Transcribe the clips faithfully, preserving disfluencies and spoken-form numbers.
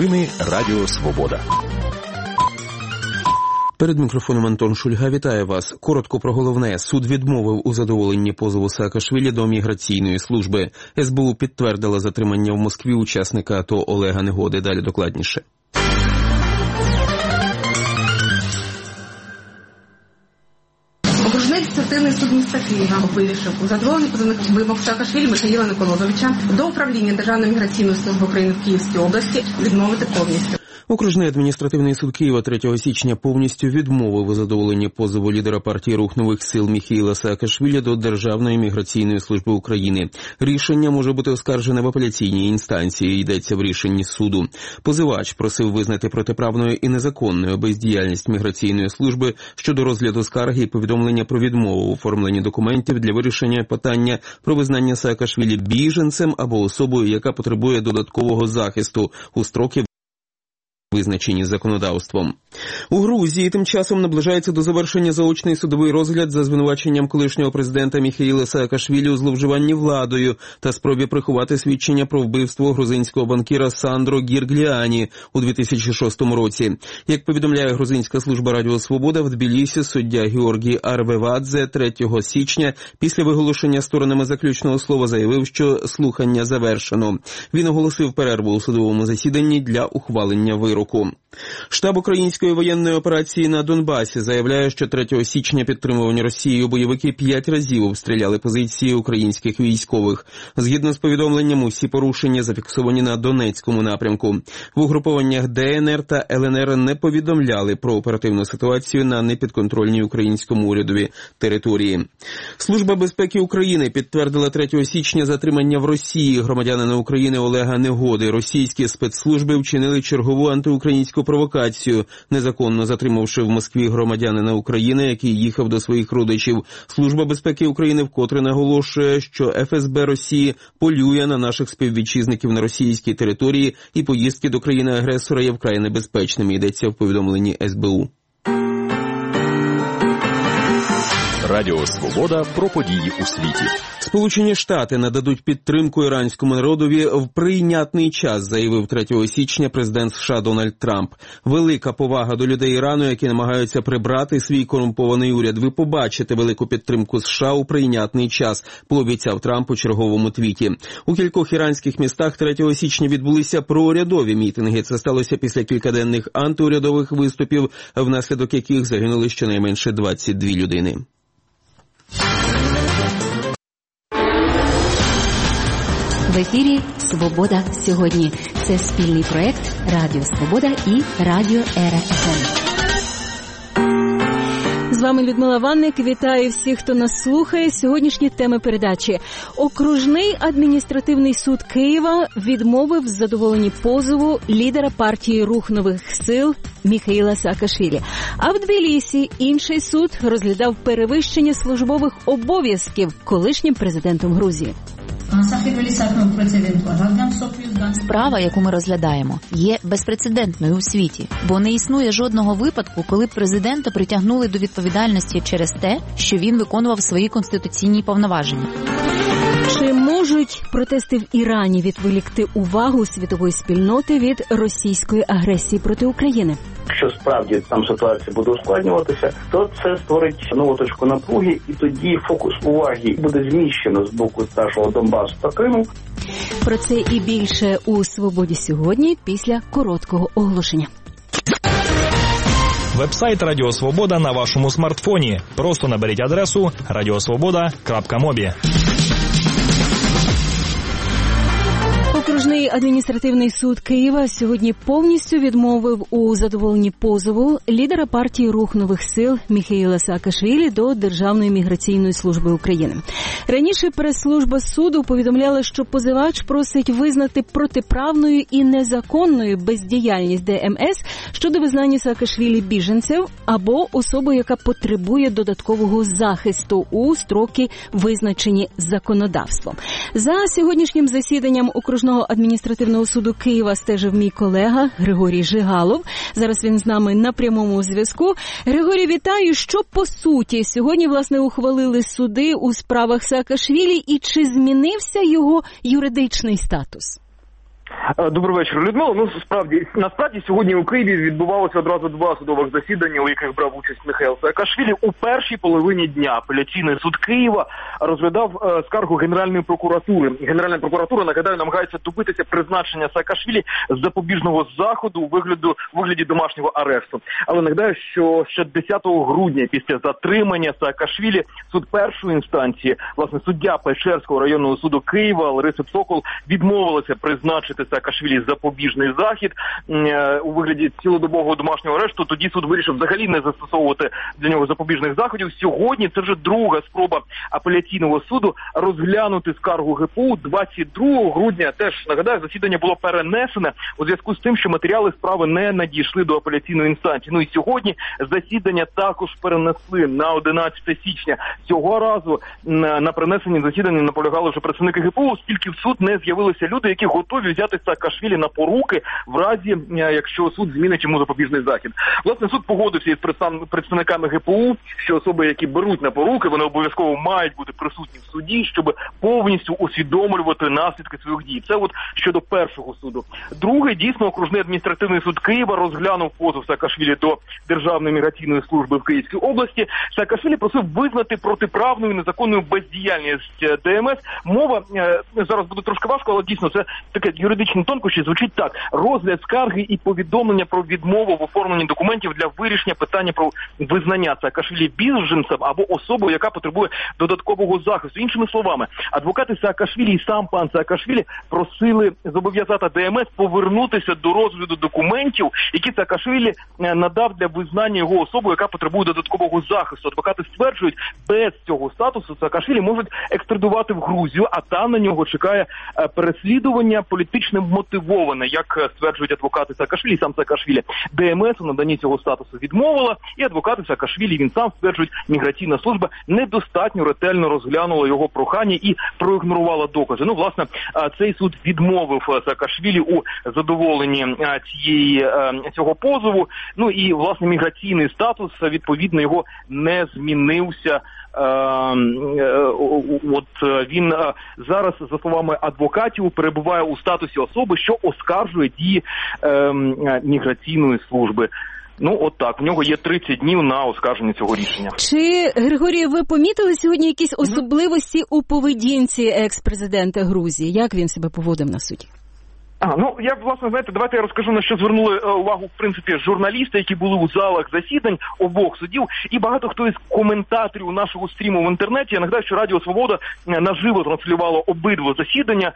ефірі Радіо Свобода. Перед мікрофоном Антон Шульга вітає вас. Коротко про головне. Суд відмовив у задоволенні позову Саакашвілі до міграційної служби. ес бе у підтвердила затримання в Москві учасника АТО Олега Негоди. Далі докладніше. Окружний адміністративний суд міста Києва вирішив у задоволенні позовних вимог Саакашвілі Михайла Николозовича до управління Державної міграційної служби України в Київській області відмовити повністю. Окружний адміністративний суд Києва третього січня повністю відмовив у задоволенні позову лідера партії «Рух нових сил» Міхеїла Саакашвілі до Державної міграційної служби України. Рішення може бути оскаржене в апеляційній інстанції, йдеться в рішенні суду. Позивач просив визнати протиправною і незаконною бездіяльність міграційної служби щодо розгляду скарги і повідомлення про відмову в оформленні документів для вирішення питання про визнання Саакашвілі біженцем або особою, яка потребує додаткового захисту у строки, визначені законодавством. У Грузії тим часом наближається до завершення заочний судовий розгляд за звинуваченням колишнього президента Міхеїла Саакашвілі у зловживанні владою та спробі приховати свідчення про вбивство грузинського банкіра Сандро Гіргліані у дві тисячі шостому році. Як повідомляє грузинська служба Радіо Свобода, в Тбілісі суддя Георгій Арвевадзе третього січня після виголошення сторонами заключного слова заявив, що слухання завершено. Він оголосив перерву у судовому засіданні для ухвалення вироку. Штаб української воєнної операції на Донбасі заявляє, що третього січня підтримувані Росією бойовики п'ять разів обстріляли позиції українських військових. Згідно з повідомленням, усі порушення зафіксовані на Донецькому напрямку. В угрупованнях де ен ер та ел ен ер не повідомляли про оперативну ситуацію на непідконтрольній українському урядові території. Служба безпеки України підтвердила третього січня затримання в Росії громадянина України Олега Негоди. Російські спецслужби вчинили чергову антиукраїнську провокацію, незаконно затримавши в Москві громадянина України, який їхав до своїх родичів. Служба безпеки України вкотре наголошує, що еф ес бе Росії полює на наших співвітчизників на російській території і поїздки до країни-агресора є вкрай небезпечними, йдеться в повідомленні ес бе у. Радіо Свобода про події у світі. Сполучені Штати нададуть підтримку іранському народові в прийнятний час, заявив третього січня президент США Дональд Трамп. Велика повага до людей Ірану, які намагаються прибрати свій корумпований уряд. Ви побачите велику підтримку США у прийнятний час, пообіцяв Трамп у черговому твіті. У кількох іранських містах третього січня відбулися проурядові мітинги. Це сталося після кількаденних антиурядових виступів, внаслідок яких загинули щонайменше двадцять дві людини. В ефірі «Свобода сьогодні». Це спільний проєкт Радіо Свобода і Радіо Ера еф ем. З вами Людмила Ванник. Вітаю всіх, хто нас слухає. Сьогоднішні теми передачі. Окружний адміністративний суд Києва відмовив в задоволенні позову лідера партії «Рух нових сил» Міхеїла Саакашвілі. А в Тбілісі інший суд розглядав перевищення службових обов'язків колишнім президентом Грузії. Справа, яку ми розглядаємо, є безпрецедентною у світі, бо не існує жодного випадку, коли б президента притягнули до відповідальності через те, що він виконував свої конституційні повноваження. Чи можуть протести в Ірані відволікти увагу світової спільноти від російської агресії проти України? Якщо справді там ситуація буде ускладнюватися, то це створить нову точку напруги, і тоді фокус уваги буде зміщено з боку нашого Донбасу та Криму. Про це і більше у «Свободі сьогодні» після короткого оголошення. Вебсайт Радіо Свобода на вашому смартфоні. Просто наберіть адресу радіосвобода крапка мобі. Окружний адміністративний суд Києва сьогодні повністю відмовив у задоволенні позову лідера партії «Рух нових сил» Міхеїла Саакашвілі до Державної міграційної служби України. Раніше прес-служба суду повідомляла, що позивач просить визнати протиправною і незаконною бездіяльність де ем ес щодо визнання Саакашвілі біженцем або особою, яка потребує додаткового захисту у строки, визначені законодавством. За сьогоднішнім засіданням Окружного адміністративного суду Києва стежив мій колега Григорій Жигалов. Зараз він з нами на прямому зв'язку. Григорій, вітаю. Що по суті сьогодні, власне, ухвалили суди у справах Саакашвілі і чи змінився його юридичний статус? Добрий вечір, Людмила. Ну, справді, насправді, сьогодні у Києві відбувалося одразу два судових засідання, у яких брав участь Міхеїл Саакашвілі. У першій половині дня апеляційний суд Києва розглядав е, скаргу Генеральної прокуратури. Генеральна прокуратура, нагадаю, намагається добитися призначення Саакашвілі з запобіжного заходу у вигляду, у вигляді домашнього арешту. Але нагадаю, що ще десятого грудня після затримання Саакашвілі суд першої інстанції, власне, суддя Печерського районного суду Києва Лариса Цокол відмовилася призначити Саакашвілі запобіжний захід е, у вигляді цілодобового домашнього арешту. Тоді суд вирішив взагалі не застосовувати для нього запобіжних заходів. Сьогодні це вже друга спроба апеляційного суду розглянути скаргу ГПУ. двадцять другого грудня, теж, нагадаю, засідання було перенесене у зв'язку з тим, що матеріали справи не надійшли до апеляційної інстанції. Ну і сьогодні засідання також перенесли на одинадцяте січня. Цього разу на, на перенесенні засідання наполягали вже представники ГПУ, оскільки в суд не з'явилися люди, які готові взяти Саакашвілі на поруки в разі, якщо суд змінить йому запобіжний захід. Власне, суд погодився із представниками ГПУ, що особи, які беруть на поруки, вони обов'язково мають бути присутні в суді, щоб повністю усвідомлювати наслідки своїх дій. Це от щодо першого суду. Другий, дійсно, окружний адміністративний суд Києва розглянув позов Саакашвілі до Державної міграційної служби в Київській області. Саакашвілі просив визнати протиправною незаконною бездіяльність ДМС. Мова, зараз буде трошки важко, але дійсно це таке юридичне тонкощі, звучить так: розгляд скарги і повідомлення про відмову в оформленні документів для вирішення питання про визнання Саакашвілі біженцем або особою, яка потребує додаткового захисту. Іншими словами, адвокати Саакашвілі і сам пан Саакашвілі просили зобов'язати ДМС повернутися до розгляду документів, які Саакашвілі надав для визнання його особою, яка потребує додаткового захисту. Адвокати стверджують, без цього статусу Саакашвілі можуть екстрадувати в Грузію, а там на нього чекає переслідування політично мотивоване, як стверджують адвокати Саакашвілі, сам Саакашвілі. ДМС у наданні цього статусу відмовила, і адвокати Саакашвілі, він сам стверджують, міграційна служба недостатньо ретельно розглянула його прохання і проігнорувала докази. Ну, власне, цей суд відмовив Саакашвілі у задоволенні цієї, цього позову. Ну і, власне, міграційний статус, відповідно, його не змінився. От він зараз, за словами адвокатів, перебуває у статусі особи, що оскаржує дії міграційної служби. Ну, от так, в нього є тридцять днів на оскарження цього рішення. Чи, Григорій, ви помітили сьогодні якісь особливості у поведінці екс-президента Грузії? Як він себе поводив на суді? А, ну, я, власне, знаєте, давайте я розкажу, на що звернули увагу, в принципі, журналісти, які були у залах засідань обох судів, і багато хто із коментаторів нашого стріму в інтернеті. Я нагадаю, що Радіо Свобода наживо транслювало обидва засідання,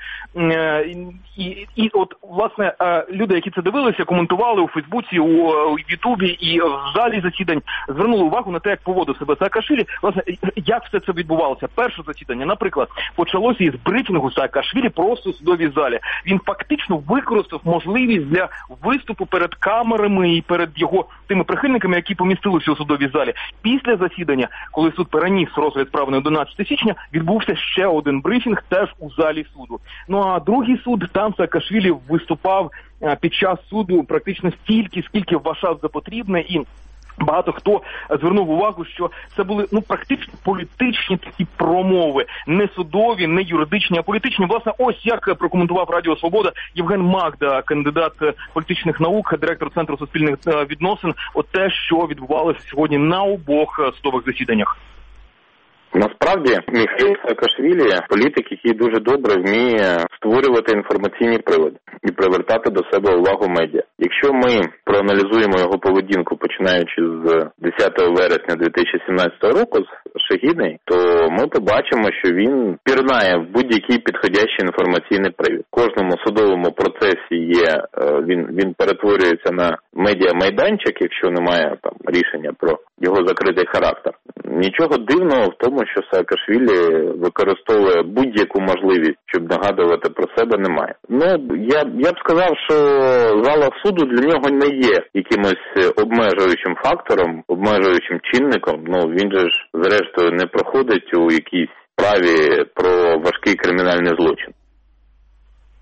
і, і от, власне, люди, які це дивилися, коментували у Фейсбуці, у, у Ютубі і в залі засідань, звернули увагу на те, як поводив себе Саакашвілі. Власне, як все це відбувалося? Перше засідання, наприклад, почалося із брифінгу Саакашвілі просто у судовій залі. Він фактично використав можливість для виступу перед камерами і перед його тими прихильниками, які помістилися у судовій залі. Після засідання, коли суд переніс розгляд справи на одинадцяте січня, відбувся ще один брифінг теж у залі суду. Ну а другий суд, там Саакашвілі виступав під час суду практично стільки, скільки вважав за потрібне, і багато хто звернув увагу, що це були, ну, практично політичні такі промови, не судові, не юридичні, а політичні. Власне, ось як прокоментував Радіо Свобода Євген Магда, кандидат політичних наук, директор Центру суспільних відносин, от те, що відбувалося сьогодні на обох судових засіданнях. Насправді, Міхеїл Саакашвілі – політик, який дуже добре вміє створювати інформаційні приводи і привертати до себе увагу медіа. Якщо ми проаналізуємо його поведінку, починаючи з десятого вересня дві тисячі сімнадцятого року, з Шегідний, то ми побачимо, що він пірнає в будь-який підходящий інформаційний привід. В кожному судовому процесі є, він, він перетворюється на медіа-майданчик, якщо немає там рішення про його закритий характер. Нічого дивного в тому, що Саакашвілі використовує будь-яку можливість, щоб нагадувати про себе, немає. Ну, я, я б сказав, що зала суду для нього не є якимось обмежуючим фактором, обмежуючим чинником. Ну, він же ж, зрештою, не проходить у якійсь справі про важкий кримінальний злочин.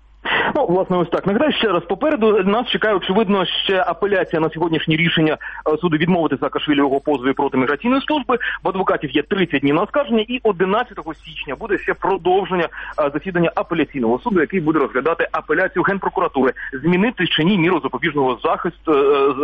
Ну, власне, ось так. Нагадаю ще раз, попереду нас чекає, очевидно, ще апеляція на сьогоднішнє рішення суду відмовити Саакашвілі його позові проти міграційної служби. В адвокатів є тридцять днів на оскарження, і одинадцятого січня буде ще продовження засідання апеляційного суду, який буде розглядати апеляцію Генпрокуратури. Змінити чи ні міру запобіжного захисту,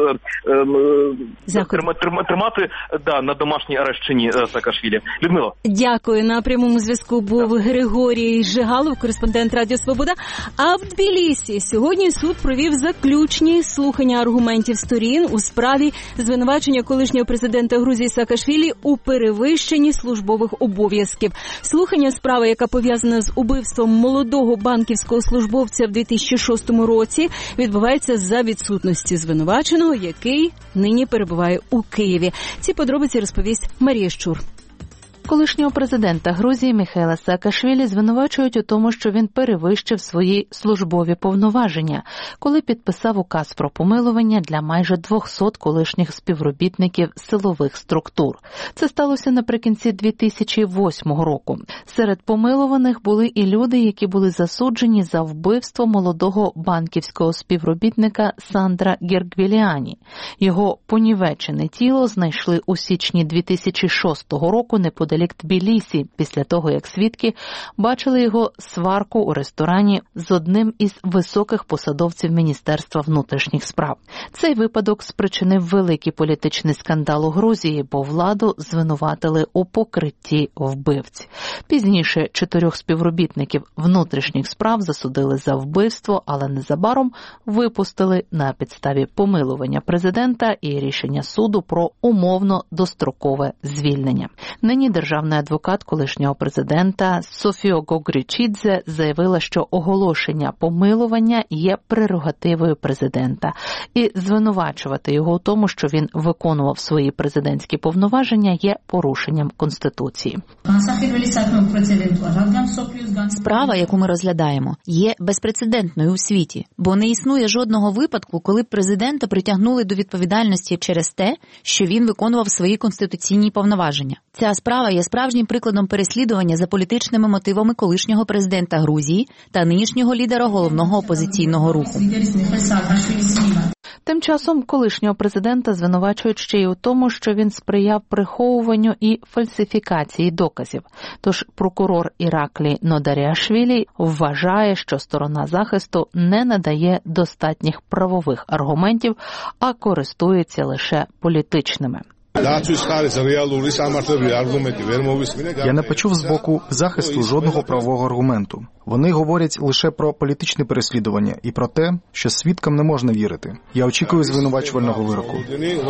тримати да, на домашній арешт чи ні Саакашвілі. Людмила. Дякую. На прямому зв'язку був Григорій Жигалов, кореспондент Радіо Свобода. А в Тбілісі сьогодні суд провів заключні слухання аргументів сторін у справі звинувачення колишнього президента Грузії Саакашвілі у перевищенні службових обов'язків. Слухання справи, яка пов'язана з убивством молодого банківського службовця в дві тисячі шостому році, відбувається за відсутності звинуваченого, який нині перебуває у Києві. Ці подробиці розповість Марія Щур. Колишнього президента Грузії Міхейла Саакашвілі звинувачують у тому, що він перевищив свої службові повноваження, коли підписав указ про помилування для майже двохсот колишніх співробітників силових структур. Це сталося наприкінці дві тисячі восьмого року. Серед помилуваних були і люди, які були засуджені за вбивство молодого банківського співробітника Сандра Гергвіліані. Його понівечене тіло знайшли у січні дві тисячі шостого року неподалік Тбілісі, після того, як свідки бачили його сварку у ресторані з одним із високих посадовців Міністерства внутрішніх справ. Цей випадок спричинив великий політичний скандал у Грузії, бо владу звинуватили у покритті вбивць. Пізніше чотирьох співробітників внутрішніх справ засудили за вбивство, але незабаром випустили на підставі помилування президента і рішення суду про умовно дострокове звільнення. Нині державний адвокат колишнього президента Софіо Гогрічідзе заявила, що оголошення помилування є прерогативою президента, і звинувачувати його у тому, що він виконував свої президентські повноваження, є порушенням Конституції. Справа, яку ми розглядаємо, є безпрецедентною у світі, бо не існує жодного випадку, коли б президента притягнули до відповідальності через те, що він виконував свої конституційні повноваження. Ця справа є справжнім прикладом переслідування за політичними мотивами колишнього президента Грузії та нинішнього лідера головного опозиційного руху. Тим часом колишнього президента звинувачують ще й у тому, що він сприяв приховуванню і фальсифікації доказів. Тож прокурор Іраклі Нодаріашвілі вважає, що сторона захисту не надає достатніх правових аргументів, а користується лише політичними. Я не почув з боку захисту жодного правового аргументу. Вони говорять лише про політичне переслідування і про те, що свідкам не можна вірити. Я очікую звинувачувального вироку.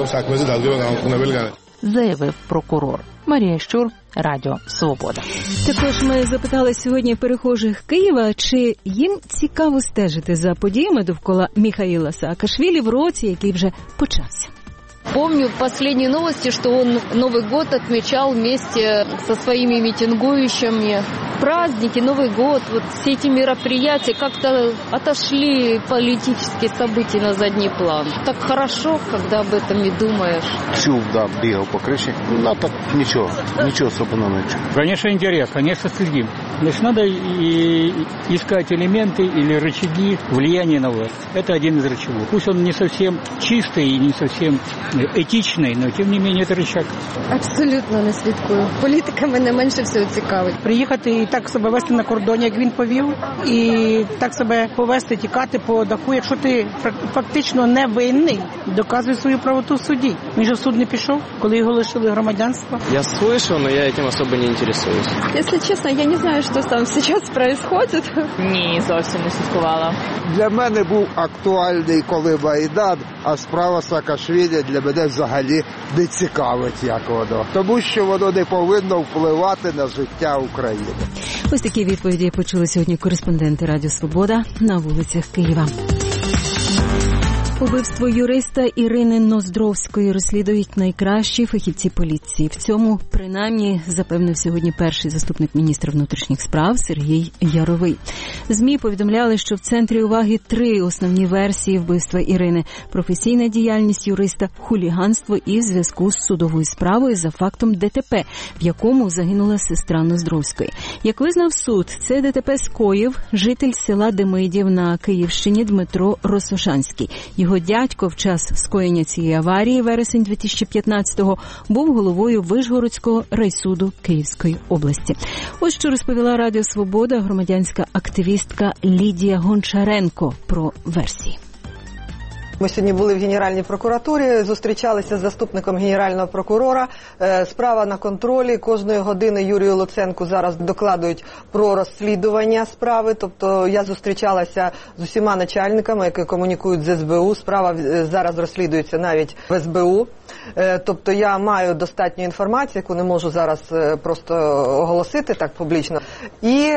Заявив прокурор. Марія Щур, Радіо Свобода. Також ми запитали сьогодні перехожих Києва, чи їм цікаво стежити за подіями довкола Міхаїла Саакашвілі в році, який вже почався. Помню последние новости, что он Новый год отмечал вместе со своими митингующими. Праздники, Новый год, вот все эти мероприятия как-то отошли политические события на задний план. Так хорошо, когда об этом и думаешь. Чув, да, бегал по крыше. Ну, так ничего, ничего особенного не чув. Конечно, интерес, конечно, следим. Значит, надо и искать элементы или рычаги влияния на власть. Это один из рычагов. Пусть он не совсем чистый и не совсем етичний, але, тим не менше, це рычаг. Абсолютно не слідкую. Політика мене менше всього цікавить. Приїхати і так себе вести на кордоні, як він повів, і так себе повести, тікати по даху. Якщо ти фактично не винний, доказуй свою правоту в суді. Він же в суд не пішов, коли його лишили громадянства. Я слышу, але я цим особо не інтересуюсь. Якщо чесно, я не знаю, що там зараз відбувається. Ні, зовсім не слідкувала. Для мене був актуальний, коли Майдан, а справа Саакашвілі для мене взагалі не цікавить, як воно. Тому що воно не повинно впливати на життя України. Ось такі відповіді почули сьогодні кореспонденти Радіо Свобода на вулицях Києва. Убивство юриста Ірини Ноздровської розслідують найкращі фахівці поліції. В цьому, принаймні, запевнив сьогодні перший заступник міністра внутрішніх справ Сергій Яровий. ЗМІ повідомляли, що в центрі уваги три основні версії вбивства Ірини – професійна діяльність юриста, хуліганство і в зв'язку з судовою справою за фактом ДТП, в якому загинула сестра Ноздровської. Як визнав суд, це ДТП скоїв житель села Демидів на Київщині Дмитро Росошанський. Його дядько в час скоєння цієї аварії, вересень дві тисячі п'ятнадцятого, був головою Вишгородського райсуду Київської області. Ось що розповіла Радіо Свобода громадянська активістка Лідія Гончаренко про версії. Ми сьогодні були в Генеральній прокуратурі, зустрічалися з заступником генерального прокурора. Справа на контролі. Кожної години Юрію Луценку зараз докладують про розслідування справи. Тобто я зустрічалася з усіма начальниками, які комунікують з ес бе у. Справа зараз розслідується навіть в ес бе у. Тобто я маю достатньо інформації, яку не можу зараз просто оголосити так публічно. І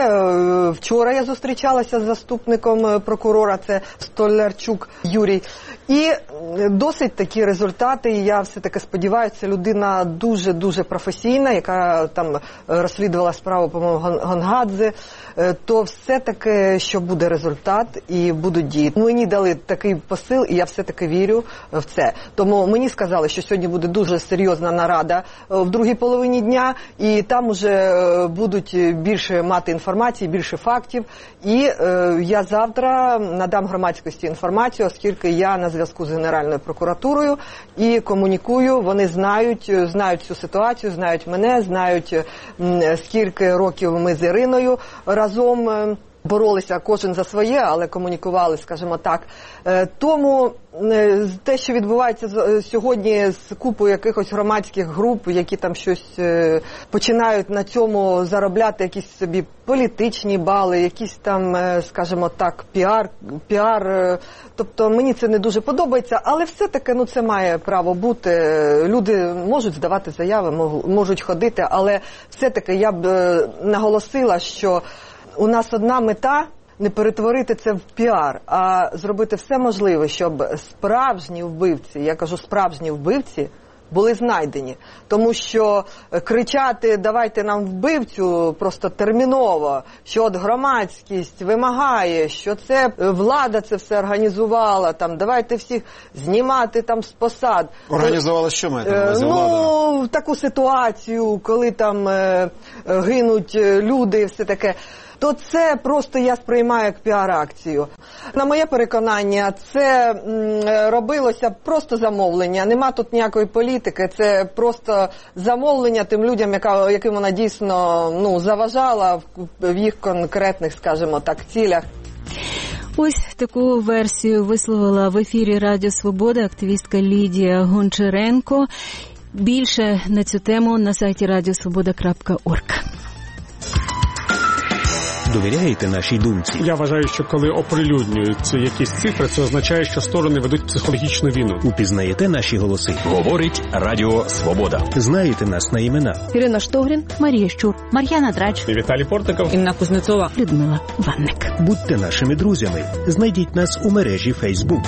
вчора я зустрічалася з заступником прокурора, це Столярчук Юрій. І досить такі результати, і я все-таки сподіваюся, це людина дуже-дуже професійна, яка там розслідувала справу, по-моєму, Гонгадзе, то все-таки, що буде результат і будуть дії. Мені дали такий посил, і я все-таки вірю в це. Тому мені сказали, що сьогодні буде дуже серйозна нарада в другій половині дня, і там уже будуть більше мати інформації, більше фактів. І я завтра надам громадськості інформацію, оскільки я на зв'язку з Генеральною прокуратурою і комунікую, вони знають, знають цю ситуацію, знають мене, знають, скільки років ми з Іриною разом боролися, кожен за своє, але комунікували, скажімо так. Тому те, що відбувається сьогодні з купою якихось громадських груп, які там щось починають на цьому заробляти якісь собі політичні бали, якісь там, скажімо так, піар, піар. Тобто мені це не дуже подобається, але все-таки ну, це має право бути. Люди можуть здавати заяви, можуть ходити, але все-таки я б наголосила, що у нас одна мета – не перетворити це в піар, а зробити все можливе, щоб справжні вбивці, я кажу справжні вбивці, були знайдені. Тому що кричати «давайте нам вбивцю» просто терміново, що от громадськість вимагає, що це влада це все організувала, там, давайте всіх знімати там з посад. Організувала що маєте на увазі влада? Ну, таку ситуацію, коли там е, гинуть люди і все таке. То це просто я сприймаю як піар-акцію. На моє переконання, це робилося просто замовлення. Нема тут ніякої політики, це просто замовлення тим людям, яка, яким вона дійсно ну, заважала в їх конкретних, скажімо так, цілях. Ось таку версію висловила в ефірі Радіо Свобода активістка Лідія Гончаренко. Більше на цю тему на сайті радіосвобода крапка орг. Довіряєте нашій думці? Я вважаю, що коли оприлюднюють якісь цифри, це означає, що сторони ведуть психологічну війну. Упізнаєте наші голоси? Говорить Радіо Свобода. Знаєте нас на імена? Ірина Штогрін, Марія Щур, Мар'яна Драч, І Віталій Портников, Інна Кузнецова, Людмила Ванник. Будьте нашими друзями. Знайдіть нас у мережі Facebook.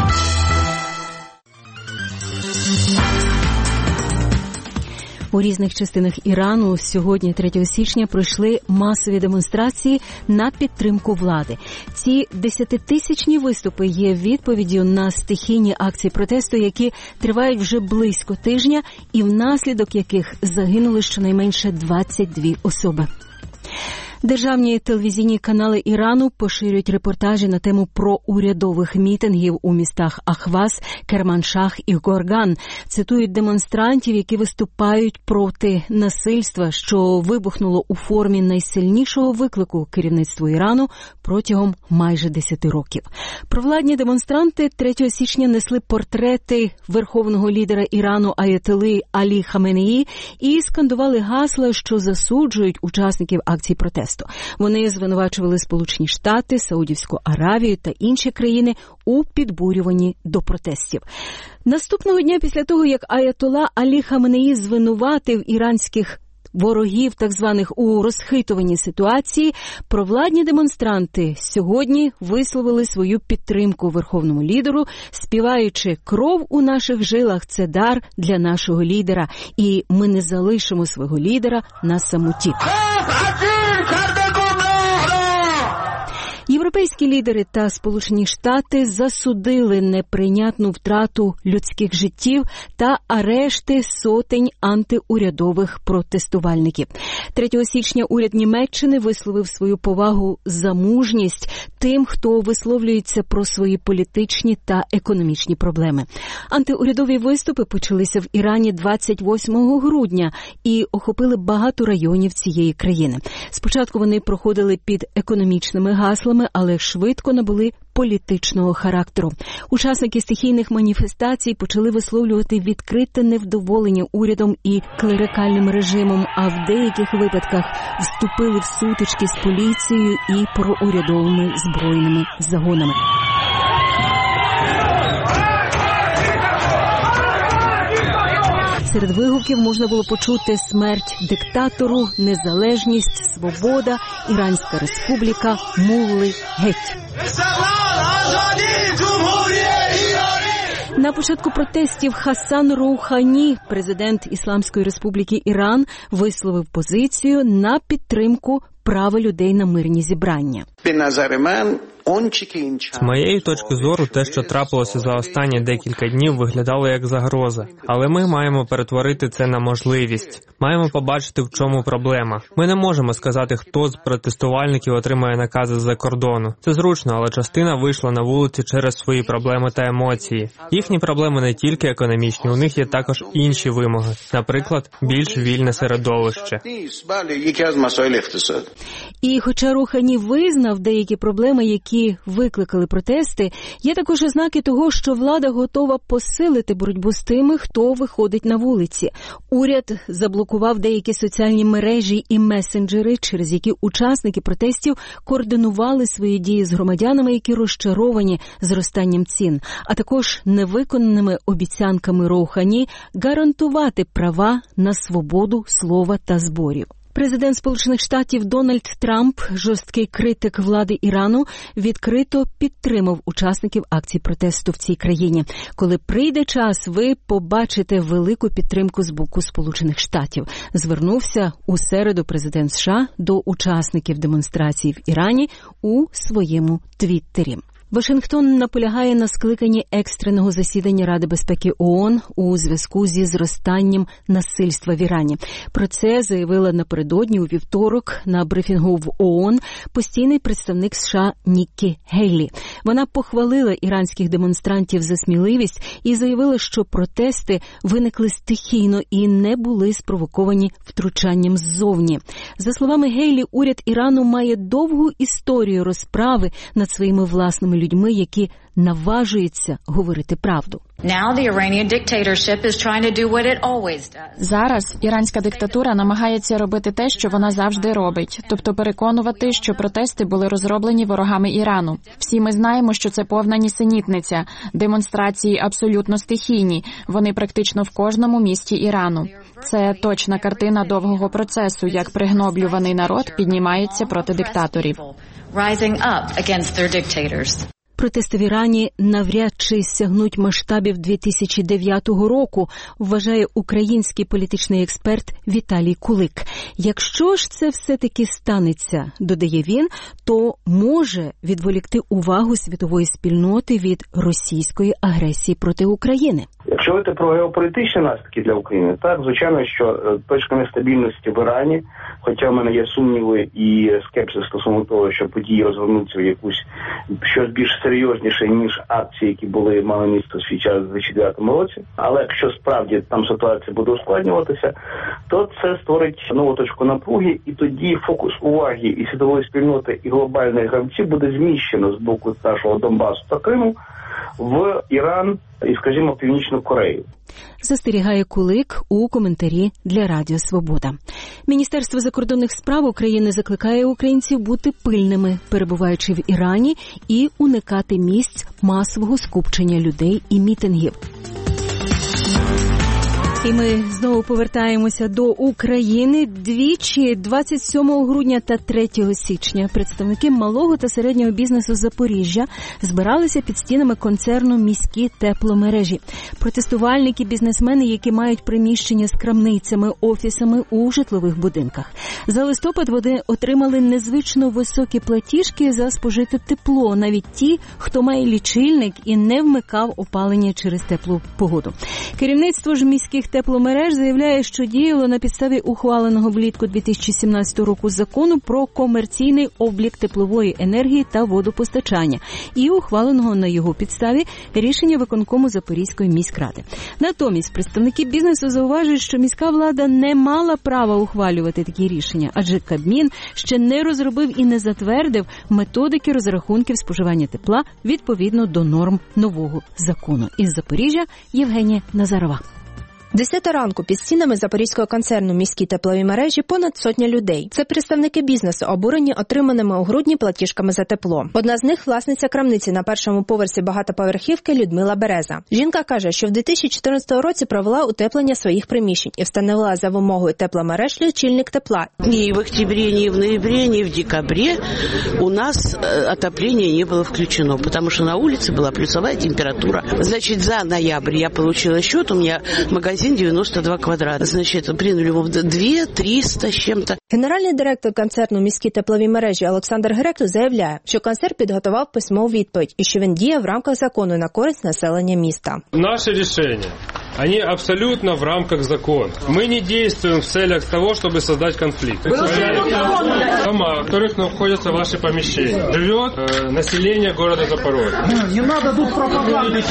У різних частинах Ірану сьогодні, третього січня, пройшли масові демонстрації на підтримку влади. Ці десятитисячні виступи є відповіддю на стихійні акції протесту, які тривають вже близько тижня і внаслідок яких загинули щонайменше двадцять дві особи. Державні телевізійні канали Ірану поширюють репортажі на тему проурядових мітингів у містах Ахваз, Керманшах і Горган. Цитують демонстрантів, які виступають проти насильства, що вибухнуло у формі найсильнішого виклику керівництву Ірану протягом майже десяти років. Провладні демонстранти третього січня несли портрети верховного лідера Ірану Аятоли Алі Хаменеї і скандували гасла, що засуджують учасників акцій протесту. Вони звинувачували Сполучені Штати, Саудівську Аравію та інші країни у підбурюванні до протестів. Наступного дня після того, як Аятола Алі Хаменеї звинуватив іранських ворогів так званих у розхитуванні ситуації, провладні демонстранти сьогодні висловили свою підтримку верховному лідеру, співаючи «Кров у наших жилах – це дар для нашого лідера, і ми не залишимо свого лідера на самоті». Європейські лідери та Сполучені Штати засудили неприйнятну втрату людських життів та арешти сотень антиурядових протестувальників. третього січня уряд Німеччини висловив свою повагу за мужність тим, хто висловлюється про свої політичні та економічні проблеми. Антиурядові виступи почалися в Ірані двадцять восьмого грудня і охопили багато районів цієї країни. Спочатку вони проходили під економічними гаслами, але швидко набули політичного характеру. Учасники стихійних маніфестацій почали висловлювати відкрите невдоволення урядом і клерикальним режимом, а в деяких випадках вступили в сутички з поліцією і проурядовими збройними загонами. Серед вигуків можна було почути «Смерть диктатору», «Незалежність», «Свобода», «Іранська республіка», «Мулли геть». На початку протестів Хасан Роухані, президент Ісламської республіки Іран, висловив позицію на підтримку права людей на мирні зібрання. З моєї точки зору, те, що трапилося за останні декілька днів, виглядало як загроза. Але ми маємо перетворити це на можливість. Маємо побачити, в чому проблема. Ми не можемо сказати, хто з протестувальників отримає накази з-за кордону. Це зручно, але частина вийшла на вулиці через свої проблеми та емоції. Їхні проблеми не тільки економічні, у них є також інші вимоги. Наприклад, більш вільне середовище. І хоча Роухані визнав деякі проблеми, які викликали протести, є також ознаки того, що влада готова посилити боротьбу з тими, хто виходить на вулиці. Уряд заблокував деякі соціальні мережі і месенджери, через які учасники протестів координували свої дії з громадянами, які розчаровані зростанням цін, а також невиконаними обіцянками Роухані гарантувати права на свободу слова та зборів. Президент Сполучених Штатів Дональд Трамп, жорсткий критик влади Ірану, відкрито підтримав учасників акцій протесту в цій країні. Коли прийде час, ви побачите велику підтримку з боку Сполучених Штатів. Звернувся у середу президент США до учасників демонстрацій в Ірані у своєму твіттері. Вашингтон наполягає на скликанні екстреного засідання Ради безпеки ООН у зв'язку зі зростанням насильства в Ірані. Про це заявила напередодні у вівторок на брифінгу в ООН постійний представник США Ніккі Гейлі. Вона похвалила іранських демонстрантів за сміливість і заявила, що протести виникли стихійно і не були спровоковані втручанням ззовні. За словами Гейлі, уряд Ірану має довгу історію розправи над своїми власними людьми, які наважуються говорити правду. Зараз іранська диктатура намагається робити те, що вона завжди робить, тобто переконувати, що протести були розроблені ворогами Ірану. Всі ми знаємо, що це повна нісенітниця. Демонстрації абсолютно стихійні. Вони практично в кожному місті Ірану. Це точна картина довгого процесу, як пригноблюваний народ піднімається проти диктаторів. Протести в Ірані навряд чи сягнуть масштабів дві тисячі дев'ятого року, вважає український політичний експерт Віталій Кулик. Якщо ж це все-таки станеться, додає він, то може відволікти увагу світової спільноти від російської агресії проти України. Якщо говорити про геополітичні наслідки для України, так, звичайно, що точка нестабільності в Ірані, хоча в мене є сумніви і скепсис стосовно того, що події розвернуться в якусь щось більш серйозніше, ніж акції, які були, мали місце у свій час у дві тисячі дев'ятому році. Але якщо справді там ситуація буде ускладнюватися, то це створить нову точку напруги, і тоді фокус уваги і світової спільноти, і глобальних гравців буде зміщено з боку нашого Донбасу та Криму в Іран і, скажімо, Північну Корею. Застерігає Кулик у коментарі для Радіо Свобода. Міністерство закордонних справ України закликає українців бути пильними, перебуваючи в Ірані, і уникати місць масового скупчення людей і мітингів. І ми знову повертаємося до України. Двічі двадцять сьомого грудня та третього січня представники малого та середнього бізнесу Запоріжжя збиралися під стінами концерну «Міські тепломережі». Протестувальники, бізнесмени, які мають приміщення з крамницями, офісами у житлових будинках. За листопад вони отримали незвично високі платіжки за спожите тепло, навіть ті, хто має лічильник і не вмикав опалення через теплу погоду. Керівництво ж міських тепломереж заявляє, що діяло на підставі ухваленого влітку дві тисячі сімнадцятого року закону про комерційний облік теплової енергії та водопостачання і ухваленого на його підставі рішення виконкому Запорізької міськради. Натомість представники бізнесу зауважують, що міська влада не мала права ухвалювати такі рішення, адже Кабмін ще не розробив і не затвердив методики розрахунків споживання тепла відповідно до норм нового закону. Із Запоріжжя Євгенія Назарова. Десята ранку під стінами запорізького концерну «Міські теплові мережі» понад сотня людей. Це представники бізнесу, обурені отриманими у грудні платіжками за тепло. Одна з них – власниця крамниці на першому поверсі багатоповерхівки Людмила Береза. Жінка каже, що в дві тисячі чотирнадцятому році провела утеплення своїх приміщень і встановила за вимогою тепломереж лічильник тепла. Ні в октябрі, ні в ноябрі, ні в декабрі у нас отоплення не було включено, тому що на вулиці була плюсова температура. Значить, за ноябрь я отримала счет, у мене магазин девяносто два квадрата. Значит, приняли его в две триста с чем-то. Генеральний директор концерну «Міські теплові мережі» Олександр Гректу заявляє, що концерн підготував письмову відповідь і що він діє в рамках закону на користь населення міста. Наші рішення, вони абсолютно в рамках закону. Ми не діємо в целях того, щоб створити конфлікт. Дома, в яких знаходяться ваші поміщення, живе э, населення міста Запорожжя. Не треба тут пропаганди,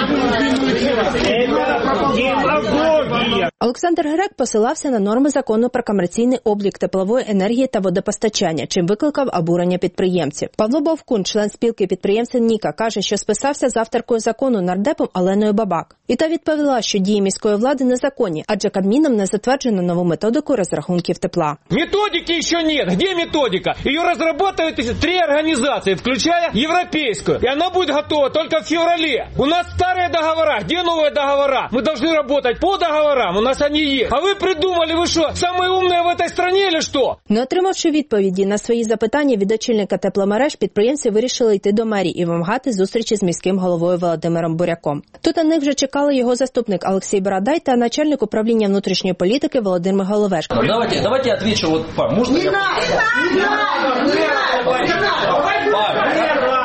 Олександр Грек посилався на норми закону про комерційний облік теплової енергії та водопостачання, чим викликав обурення підприємців. Павло Бовкун, член спілки підприємців «Ніка», каже, що списався з авторкою закону нардепом Оленою Бабак. І та відповіла, що дії міської влади незаконні, адже Кабміном не затверджено нову методику розрахунків тепла. Методики ще нет. Где методика? Ее разработают три организации, включая европейскую. И она будет готова только в феврале. У нас старые договора. Где новые договора? Мы должны работать по договорам. У нас они есть. А вы придумали, вы что, самые умные в этой стране или что? Не отримавши відповіді на свої запитання від очільника тепломереж, підприємці вирішили йти до мерії і вимагати зустрічі з міським головою Володимиром Буряком. Тут на них вже чекали його заступник Олексій Бородай та начальник управління внутрішньої політики Володимир Головешко. Давайте, давайте я отвечу. Вот, пап, можно не я... надо! Не надо! Не надо! Не надо!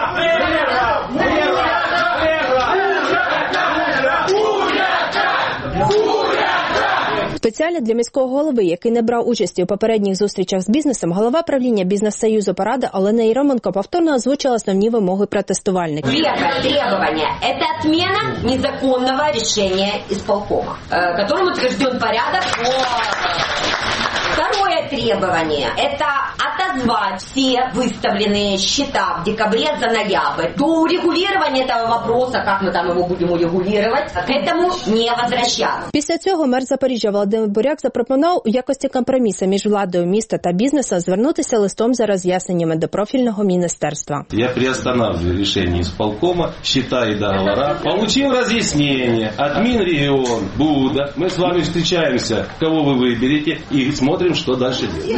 Спеціально для міського голови, який не брав участі у попередніх зустрічах з бізнесом, голова правління Бізнес-Союзу «Порада» Олена Єроменко повторно озвучила основні вимоги протестувальників. Первое требование – это отмена незаконного решения исполкома, которым утвержден порядок по... Второе требование – это отозвать все выставленные счета в декабре за ноябрь. До урегулирования этого вопроса, как мы там его будем урегулировать, к этому не возвращаться. Після цього мер Запоріжжя Володимир Буряк запропонував у якості компромісу між владою міста та бізнесом звернутися листом за роз'ясненнями до профільного міністерства. Я приостанавливаю рішення исполкома, счета и договора. Получил разъяснение от Минрегион, Буда. Мы с вами встречаемся, кого вы выберете, и смотрим, що далі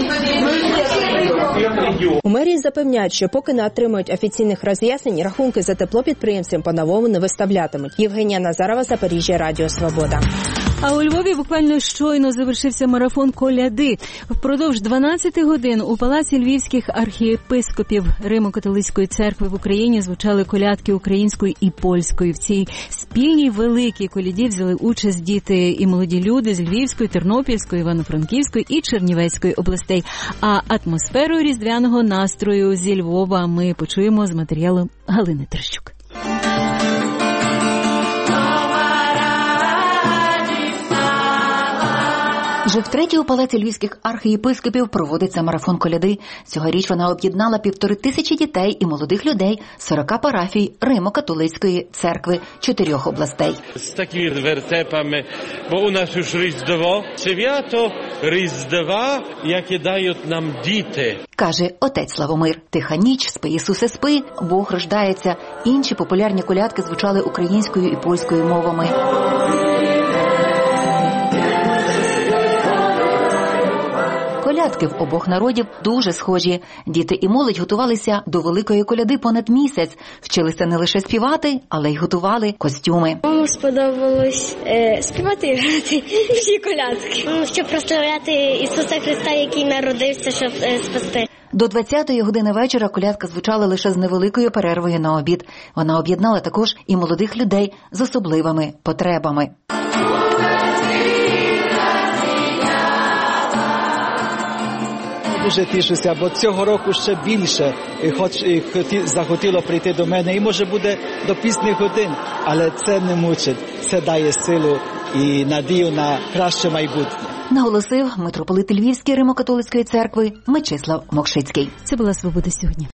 робити. У мерії запевняють, що поки не отримують офіційних роз'яснень, рахунки за тепло підприємцям по-новому не виставлятимуть. Євгенія Назарова, Запоріжжя, Радіо Свобода. А у Львові буквально щойно завершився марафон коляди. Впродовж дванадцяти годин у Палаці Львівських архієпископів Римо-католицької церкви в Україні звучали колядки українською і польською. В цій спільній великій коляді взяли участь діти і молоді люди з Львівської, Тернопільської, Івано-Франківської і Чернівецької областей. А атмосферу різдвяного настрою зі Львова ми почуємо з матеріалу Галини Терещук. Вже втретє у Палаці Львівських архієпископів проводиться марафон коляди. Цьогоріч вона об'єднала півтори тисячі дітей і молодих людей з сорока парафій Римо-католицької церкви чотирьох областей. З такими вертепами, бо у нас już Різдво, свято Різдва, яке дають нам діти. Каже отець Славомир. Тиха ніч, спи, Ісусе, спи, Бог рождається. Інші популярні колядки звучали українською і польською мовами. колядки в обох народів дуже схожі. Діти і молодь готувалися до великої коляди понад місяць. Вчилися не лише співати, але й готували костюми. Мамі сподобалось е, співати і грати всі колядки. Щоб прославляти Ісуса Христа, який народився, щоб е, спасти. До двадцятої години вечора колядка звучала лише з невеликою перервою на обід. Вона об'єднала також і молодих людей з особливими потребами. Дуже тішуся, бо цього року ще більше хоч захотіло прийти до мене. І може буде до пізних годин, але це не мучить. Це дає силу і надію на краще майбутнє. Наголосив митрополит Львівської Римо-католицької церкви Мечислав Мокшицький. Це була «Свобода сьогодні».